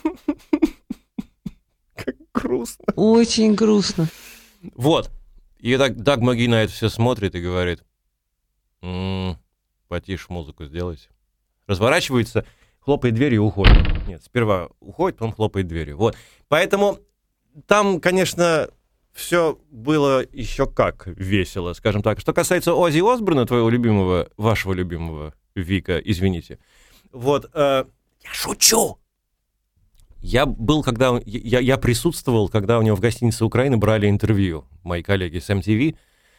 Как грустно. Очень грустно. Вот. И так Даг Маги на это все смотрит и говорит: м-м, потише музыку сделайте. Разворачивается, хлопает дверью и уходит. Нет, сперва уходит, потом хлопает дверью. Вот. Поэтому там, конечно, все было еще как весело, скажем так. Что касается Оззи Осборна, твоего любимого, вашего любимого, Вика, извините. Вот. Э, я шучу! Я был, когда... Я, я присутствовал, когда у него в гостинице Украины брали интервью, мои коллеги с эм ти ви.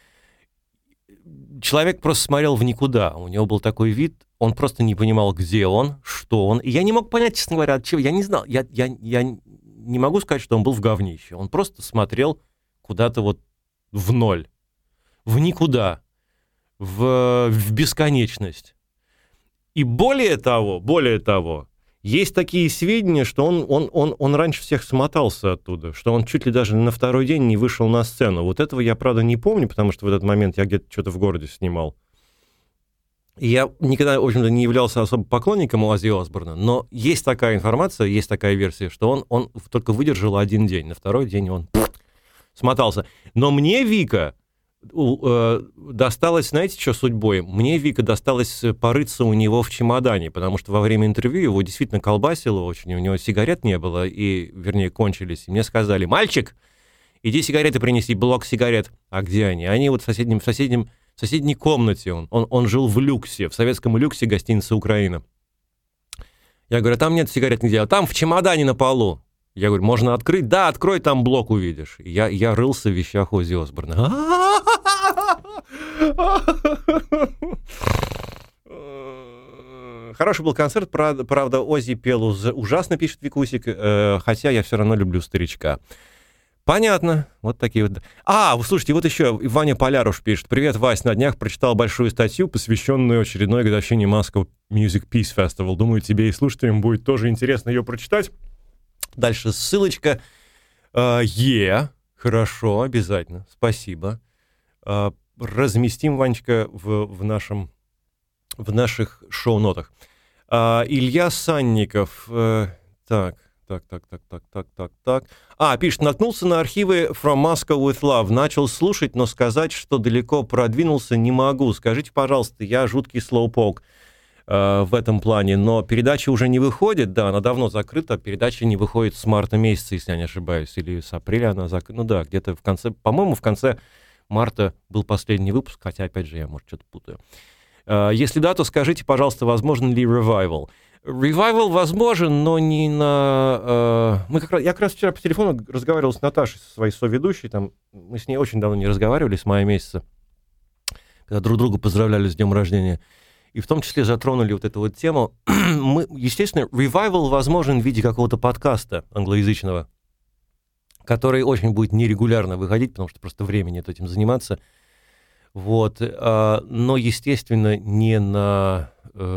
Человек просто смотрел в никуда. У него был такой вид, он просто не понимал, где он, что он. И я не мог понять, честно говоря, от чего. Я не знал. Я, я, я не могу сказать, что он был в говнище. Он просто смотрел куда-то вот в ноль, в никуда, в, в бесконечность. И более того, более того, есть такие сведения, что он, он, он, он раньше всех смотался оттуда, что он чуть ли даже на второй день не вышел на сцену. Вот этого я, правда, не помню, потому что в этот момент я где-то что-то в городе снимал. И я никогда, в общем-то, не являлся особо поклонником Оззи Осборна, но есть такая информация, есть такая версия, что он, он только выдержал один день, на второй день он смотался. Но мне Вика досталось, знаете, что судьбой? Мне, Вика, досталось порыться у него в чемодане, потому что во время интервью его действительно колбасило очень, у него сигарет не было, и, вернее, кончились. И мне сказали: мальчик, иди сигареты принеси, блок сигарет. А где они? Они вот в соседнем, в соседнем, в соседней комнате. Он, он, он жил в люксе, в советском люксе гостиницы «Украина». Я говорю: там нет сигарет нигде, а там в чемодане на полу. Я говорю: можно открыть? Да, открой, там блок увидишь. Я, я рылся в вещах Оззи Осборна. Хороший был концерт, правда, Оззи пел ужасно, пишет Викусик, хотя я все равно люблю старичка. Понятно, вот такие вот. А, слушайте, вот еще Ваня Поляруш пишет: привет, Вась, на днях прочитал большую статью, посвященную очередной годовщине Moscow Music Peace Festival. Думаю, тебе и слушателям будет тоже интересно ее прочитать. Дальше ссылочка. Е, yeah, хорошо, обязательно, спасибо. Разместим, Ванечка, в, в, нашем, в наших шоу-нотах. Илья Санников. Так, так, так, так, так, так, так, так. А, пишет: наткнулся на архивы From Moscow with Love. Начал слушать, но сказать, что далеко продвинулся, не могу. Скажите, пожалуйста, я жуткий слоупок в этом плане, но передача уже не выходит, да, она давно закрыта, передача не выходит с марта месяца, если я не ошибаюсь, или с апреля она закрыта, ну да, где-то в конце, по-моему, в конце марта был последний выпуск, хотя, опять же, я, может, что-то путаю. Если да, то скажите, пожалуйста, возможен ли ревайвал? Ревайвал возможен, но не на... Мы как раз, я как раз вчера по телефону разговаривал с Наташей, со своей соведущей, там, мы с ней очень давно не разговаривали, с мая месяца, когда друг друга поздравляли с днем рождения. И в том числе затронули вот эту вот тему. Мы, естественно, ревайвал возможен в виде какого-то подкаста англоязычного, который очень будет нерегулярно выходить, потому что просто времени нет этим заниматься. Вот. Но, естественно, не на,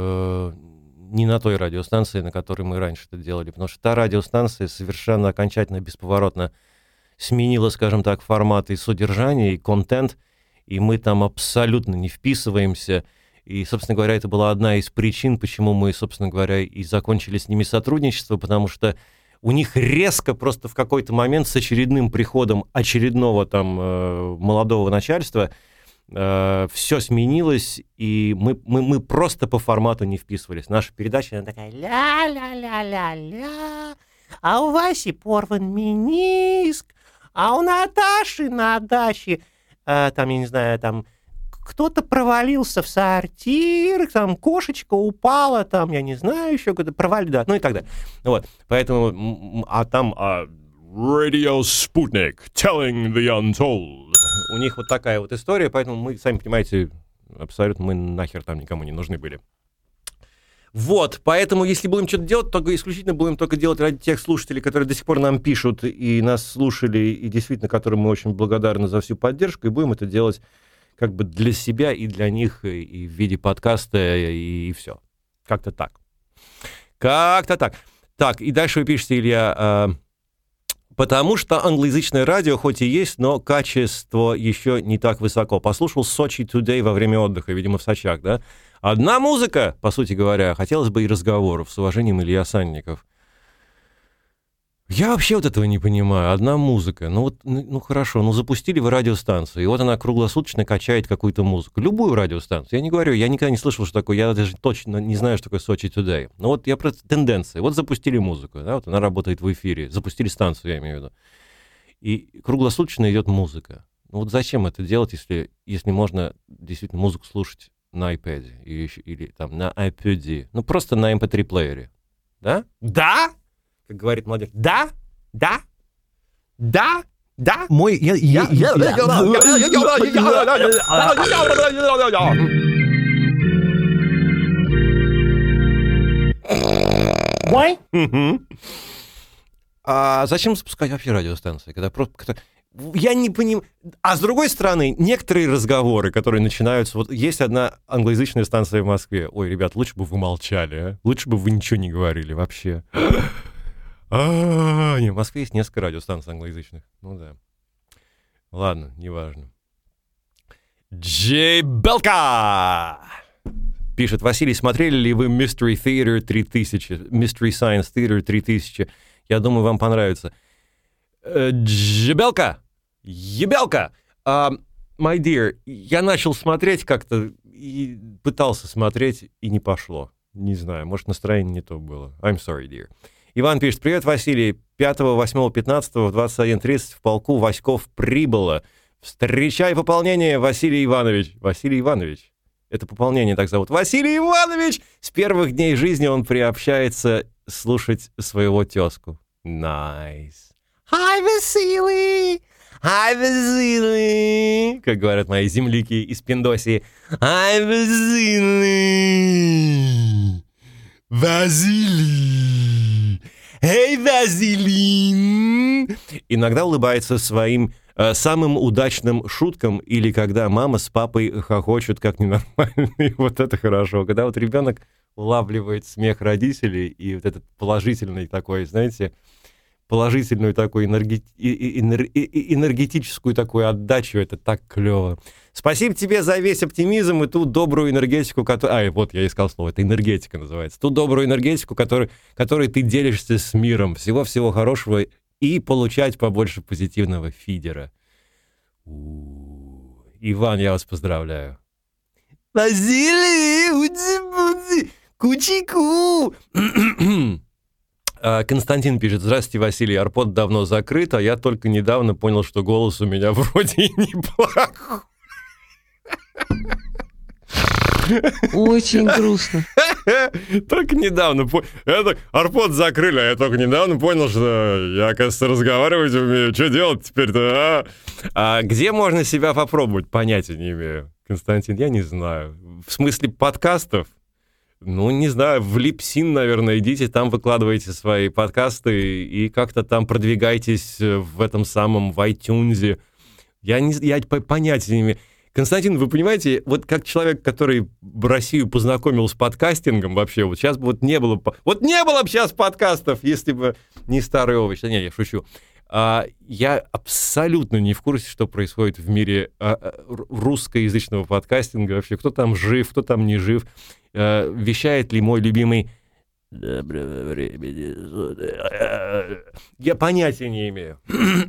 не на той радиостанции, на которой мы раньше это делали, потому что та радиостанция совершенно окончательно бесповоротно сменила, скажем так, формат и содержание, и контент, и мы там абсолютно не вписываемся. И, собственно говоря, это была одна из причин, почему мы, собственно говоря, и закончили с ними сотрудничество, потому что у них резко просто в какой-то момент с очередным приходом очередного там э, молодого начальства э, все сменилось, и мы, мы, мы просто по формату не вписывались. Наша передача, она такая ля-ля-ля-ля-ля, а у Васи порван мениск, а у Наташи на даче, э, там, я не знаю, там... кто-то провалился в сортир, там кошечка упала, там, я не знаю, еще кто-то провалил, да, ну и так далее. Вот, поэтому, а там а, Radio Sputnik, telling the untold. У них вот такая вот история, поэтому мы, сами понимаете, абсолютно мы нахер там никому не нужны были. Вот, поэтому, если будем что-то делать, то исключительно будем только делать ради тех слушателей, которые до сих пор нам пишут и нас слушали, и действительно, которым мы очень благодарны за всю поддержку, и будем это делать как бы для себя и для них, и в виде подкаста, и, и все. Как-то так. Как-то так. Так, и дальше вы пишете, Илья, э, потому что англоязычное радио хоть и есть, но качество еще не так высоко. Послушал Сочи Today во время отдыха, видимо, в Сочах, да? Одна музыка, по сути говоря, хотелось бы и разговоров. С уважением, Илья Санников. Я вообще вот этого не понимаю. Одна музыка. Ну вот, ну, ну хорошо, ну запустили вы радиостанцию, и вот она круглосуточно качает какую-то музыку. Любую радиостанцию. Я не говорю, я никогда не слышал, что такое, я даже точно не знаю, что такое Сочи Today. Но вот я просто тенденции. Вот запустили музыку, да, вот она работает в эфире. Запустили станцию, я имею в виду. И круглосуточно идет музыка. Ну вот зачем это делать, если, если можно действительно музыку слушать на iPad или, или там на iPod? Ну просто на эм пэ три плеере. Да? Да? Как говорит молодежь. Да? Да? Да? Да? Мой... Я, я, я, Ой? А зачем запускать вообще радиостанции? Когда просто... Я не понимаю. А с другой стороны, некоторые разговоры, которые начинаются... Вот есть одна англоязычная станция в Москве. Ой, ребят, лучше бы вы молчали, а? Лучше бы вы ничего не говорили вообще. А, не, в Москве есть несколько радиостанций англоязычных. Ну да. Ладно, неважно. Джей Белка пишет: Василий, смотрели ли вы Mystery Theater три тысячи? Mystery Science Theater три тысячи. Я думаю, вам понравится. Джебелка! Ебелка! А, my dear, я начал смотреть как-то и пытался смотреть, и не пошло. Не знаю, может, настроение не то было. I'm sorry, dear. Иван пишет: привет, Василий. пятого, восьмого, пятнадцатого в двадцать один тридцать в полку Васьков прибыло. Встречай пополнение, Василий Иванович. Василий Иванович. Это пополнение так зовут. Василий Иванович! С первых дней жизни он приобщается слушать своего тезку. Nice. Hi, Василий! Hi, Василий! Как говорят мои земляки из Пиндосии. Hi, Василий! Василий! Эй, Василий! Иногда улыбается своим э, самым удачным шуткам, или когда мама с папой хохочут как ненормальные. Вот это хорошо. Когда вот ребенок улавливает смех родителей и вот этот положительный такой, знаете, положительную такую энерги... энергетическую такую отдачу, это так клево. Спасибо тебе за весь оптимизм и ту добрую энергетику, которую... А, вот я искал слово, это энергетика называется. Ту добрую энергетику, которой, которой ты делишься с миром. Всего-всего хорошего и получать побольше позитивного фидера. У-у-у. Иван, я вас поздравляю. Василий, уди-буди, кучи-ку. Константин пишет: здравствуйте, Василий, Арпод давно закрыт, а я только недавно понял, что голос у меня вроде и неплохой. Очень грустно. Только недавно понял. Арпод закрыли, а я только недавно понял, что я, оказывается, разговаривать умею. Что делать теперь-то, а? А где можно себя попробовать? Понятия не имею. Константин, я не знаю. В смысле подкастов? Ну, не знаю, в Липсин, наверное, идите, там выкладывайте свои подкасты и как-то там продвигайтесь в этом самом, в iTunes. Я, не, я понятия не имею. Константин, вы понимаете, вот как человек, который Россию познакомил с подкастингом вообще, вот сейчас бы вот не было... Вот не было бы сейчас подкастов, если бы не старый овощ. Да нет, я шучу. А, я абсолютно не в курсе, что происходит в мире а, русскоязычного подкастинга вообще. Кто там жив, кто там не жив. А, вещает ли мой любимый... Доброго времени суток. Я понятия не имею.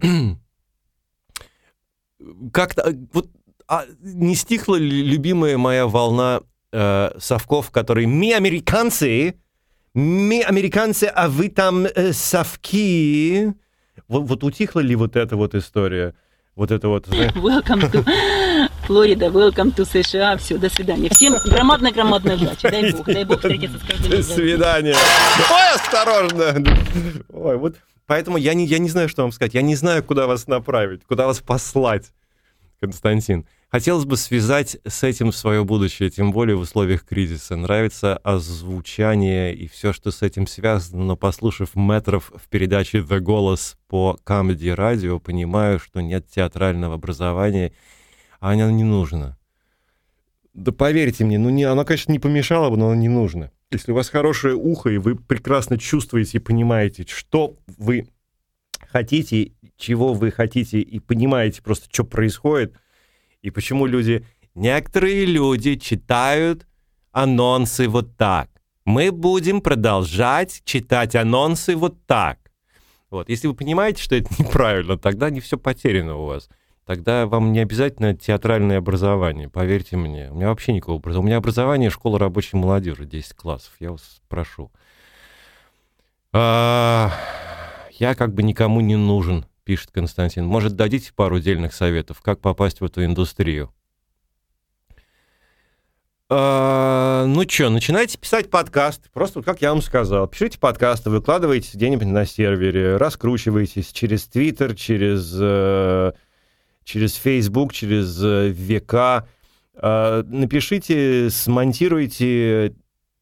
Как-то... Вот, а не стихла ли любимая моя волна э, совков, которые «Ми американцы, ми американцы, а вы там э, совки». Вот, вот утихла ли вот эта вот история? Вот это вот... Welcome to Florida, welcome to США. Все, до свидания. Всем громадной-громадной удачи. Дай бог, дай бог встретиться с каждым. До свидания. Ой, осторожно. Ой, вот поэтому я не, я не знаю, что вам сказать. Я не знаю, куда вас направить, куда вас послать, Константин. Хотелось бы связать с этим свое будущее, тем более в условиях кризиса. Нравится озвучание и все, что с этим связано, но, послушав мэтров в передаче «The Голос» по Comedy Radio, понимаю, что нет театрального образования, а оно не нужно. Да поверьте мне, ну не, оно, конечно, не помешало бы, но оно не нужно. Если у вас хорошее ухо, и вы прекрасно чувствуете и понимаете, что вы хотите, чего вы хотите, и понимаете просто, что происходит, и почему люди, некоторые люди читают анонсы вот так. Мы будем продолжать читать анонсы вот так. Вот. Если вы понимаете, что это неправильно, тогда не все потеряно у вас. Тогда вам не обязательно театральное образование, поверьте мне. У меня вообще никакого образования. У меня образование школа рабочей молодежи, десять классов. Я вас прошу. А, я как бы никому не нужен, пишет Константин. Может, дадите пару дельных советов, как попасть в эту индустрию? А, ну что, начинайте писать подкаст. Просто, как я вам сказал, пишите подкасты, выкладывайте где-нибудь на сервере, раскручивайтесь через Twitter, через, э, через Facebook, через э, вэ ка. Э, напишите, смонтируйте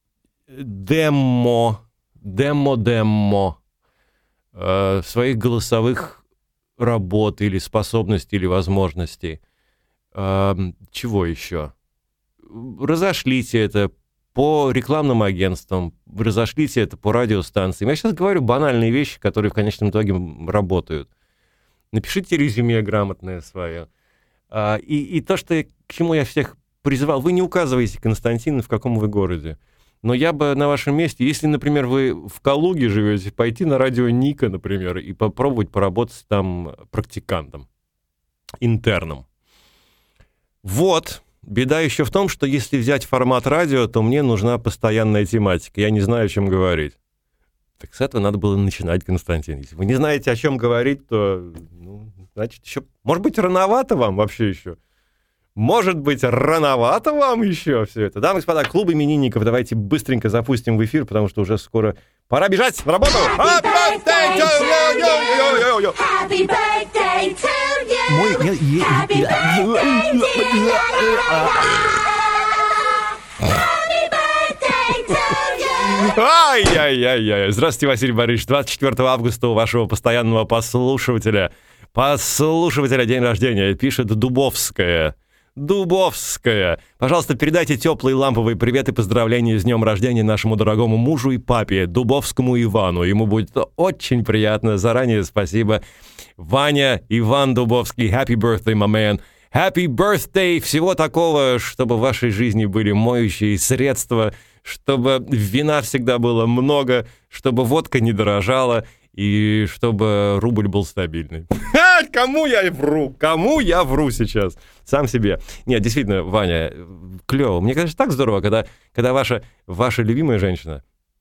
демо, демо-демо э, своих голосовых работ или способностей, или возможностей. Э, чего еще? Разошлите это по рекламным агентствам, разошлите это по радиостанциям. Я сейчас говорю банальные вещи, которые в конечном итоге работают. Напишите резюме грамотное свое. А, и, и то, что я, к чему я всех призывал, вы не указываете, Константин, в каком вы городе. Но я бы на вашем месте, если, например, вы в Калуге живете, пойти на радио Ника, например, и попробовать поработать там практикантом, интерном. Вот. Беда еще в том, что если взять формат радио, то мне нужна постоянная тематика. Я не знаю, о чем говорить. Так с этого надо было начинать, Константин. Если вы не знаете, о чем говорить, то, ну, значит, еще... Может быть, рановато вам вообще еще? Может быть, рановато вам еще все это? Дамы и господа, клуб именинников давайте быстренько запустим в эфир, потому что уже скоро пора бежать на работу. Happy birthday to you! Happy birthday to you! Мой... я- я- Happy birthday, dear Happy birthday to you! Ай-яй-яй-яй. Здравствуйте, Василий Борисович. двадцать четвёртого августа у вашего постоянного послушивателя. Послушивателя день рождения. Пишет Дубовская. Дубовская. Пожалуйста, передайте теплый ламповый привет и поздравления с днем рождения нашему дорогому мужу и папе, Дубовскому Ивану. Ему будет очень приятно. Заранее спасибо. Ваня, Иван Дубовский. Happy birthday, my man. Happy birthday. Всего такого, чтобы в вашей жизни были моющие средства, чтобы вина всегда было много, чтобы водка не дорожала и чтобы рубль был стабильный. Ха, кому я вру? Кому я вру сейчас? Сам себе. Нет, действительно, Ваня, клево. Мне кажется, так здорово, когда, когда ваша, ваша любимая женщина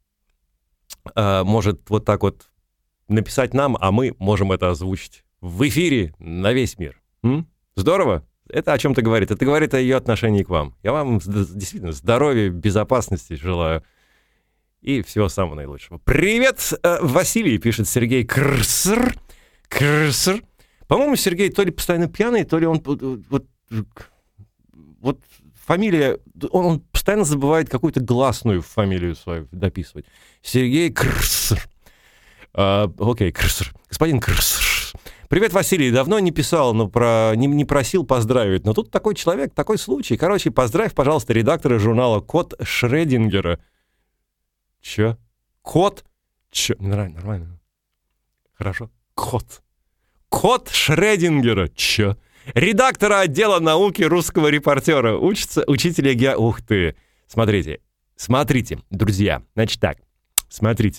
э, может вот так вот написать нам, а мы можем это озвучить в эфире на весь мир. М? Здорово? Это о чем-то говорит. Это говорит о ее отношении к вам. Я вам действительно здоровья, безопасности желаю. И всего самого наилучшего. Привет, Василий, пишет Сергей Крср. Крср. По-моему, Сергей то ли постоянно пьяный, то ли он... Вот, вот фамилия... Он, он постоянно забывает какую-то гласную фамилию свою дописывать. Сергей Крср. А, окей, Крср. Господин Крср. Привет, Василий. Давно не писал, но про... не, не просил поздравить. Но тут такой человек, такой случай. Короче, поздравь, пожалуйста, редактора журнала «Кот Шредингера». Чё? Кот? Чё? Мне нравится, нормально. Хорошо. Кот. Кот Шредингера. Чё? Редактора отдела науки русского репортера. Учится учителя гео... Ух ты. Смотрите. Смотрите, друзья. Значит так. Смотрите.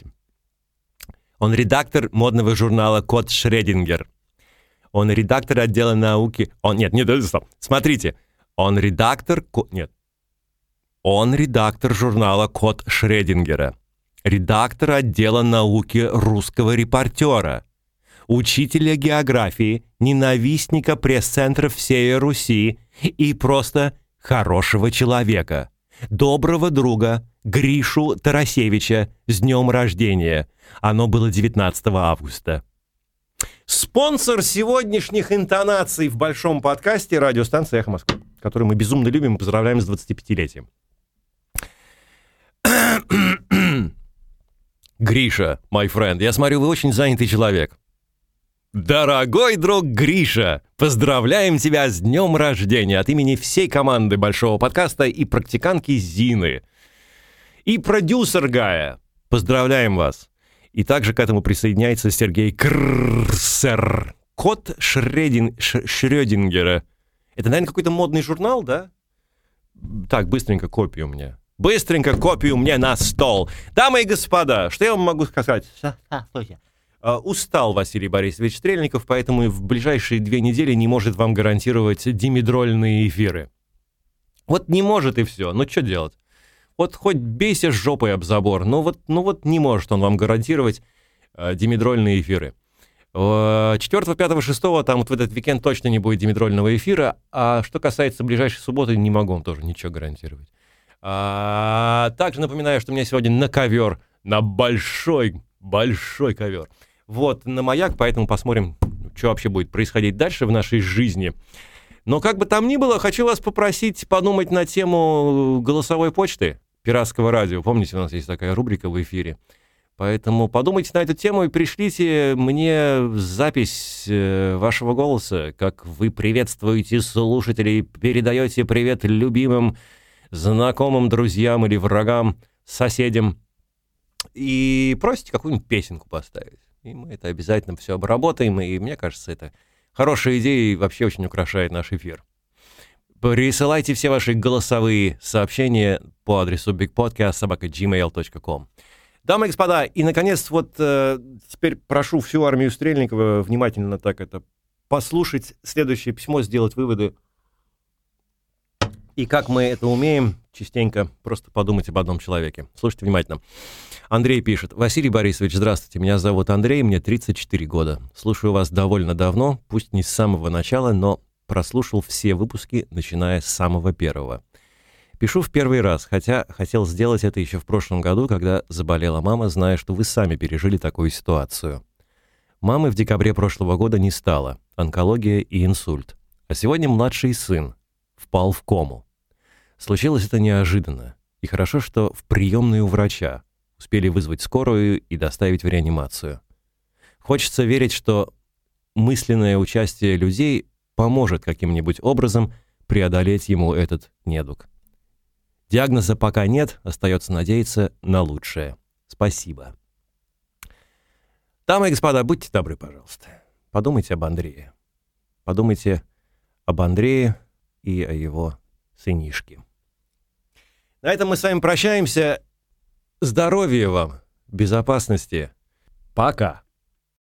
Он редактор модного журнала «Кот Шредингер». Он редактор отдела науки... Он... Нет, нет, стоп. Смотрите. Он редактор... Нет. Он редактор журнала «Кот Шредингера», редактор отдела науки русского репортера, учителя географии, ненавистника пресс-центров всей Руси и просто хорошего человека, доброго друга Гришу Тарасевича с днем рождения. Оно было девятнадцатого августа. Спонсор сегодняшних интонаций в большом подкасте — радиостанция «Эхо Москвы», которую мы безумно любим и поздравляем с двадцатипятилетием. Гриша, my friend, я смотрю, вы очень занятый человек. Дорогой друг Гриша, поздравляем тебя с днем рождения от имени всей команды большого подкаста и практиканки Зины. И продюсер Гая. Поздравляем вас. И также к этому присоединяется Сергей Крсер. Кот Шредин... Ш... Шрёдингера. Это, наверное, какой-то модный журнал, да? Так, быстренько копию у меня. Быстренько копию мне на стол. Дамы и господа, что я вам могу сказать? Uh, устал Василий Борисович Стрельников, поэтому в ближайшие две недели не может вам гарантировать димедрольные эфиры. Вот не может и все. Ну, что делать? Вот хоть бейся жопой об забор, но вот, ну вот не может он вам гарантировать uh, димедрольные эфиры. четвёртого, пятого, шестого там вот в этот уикенд точно не будет димедрольного эфира, а что касается ближайшей субботы, не могу вам тоже ничего гарантировать. А, также напоминаю, что у меня сегодня на ковер, на большой, большой ковер. Вот, на маяк, поэтому посмотрим, что вообще будет происходить дальше в нашей жизни. Но как бы там ни было, хочу вас попросить подумать на тему голосовой почты пиратского радио. Помните, у нас есть такая рубрика в эфире. Поэтому подумайте на эту тему и пришлите мне запись вашего голоса, как вы приветствуете слушателей, передаете привет любимым, знакомым, друзьям или врагам, соседям, и просите какую-нибудь песенку поставить. И мы это обязательно все обработаем, и мне кажется, это хорошая идея и вообще очень украшает наш эфир. Присылайте все ваши голосовые сообщения по адресу биг подкаст собака джи мейл точка ком. Дамы и господа, и, наконец, вот э, теперь прошу всю армию Стрельникова внимательно так это послушать, следующее письмо, сделать выводы. И как мы это умеем, частенько просто подумать об одном человеке. Слушайте внимательно. Андрей пишет. Василий Борисович, здравствуйте. Меня зовут Андрей, мне тридцать четыре года. Слушаю вас довольно давно, пусть не с самого начала, но прослушал все выпуски, начиная с самого первого. Пишу в первый раз, хотя хотел сделать это еще в прошлом году, когда заболела мама, зная, что вы сами пережили такую ситуацию. Мамы в декабре прошлого года не стало. Онкология и инсульт. А сегодня младший сын впал в кому. Случилось это неожиданно. И хорошо, что в приемную у врача. Успели вызвать скорую и доставить в реанимацию. Хочется верить, что мысленное участие людей поможет каким-нибудь образом преодолеть ему этот недуг. Диагноза пока нет, остается надеяться на лучшее. Спасибо. Дамы и господа, будьте добры, пожалуйста. Подумайте об Андрее. Подумайте об Андрее и о его сынишке. На этом мы с вами прощаемся. Здоровья вам, безопасности. Пока.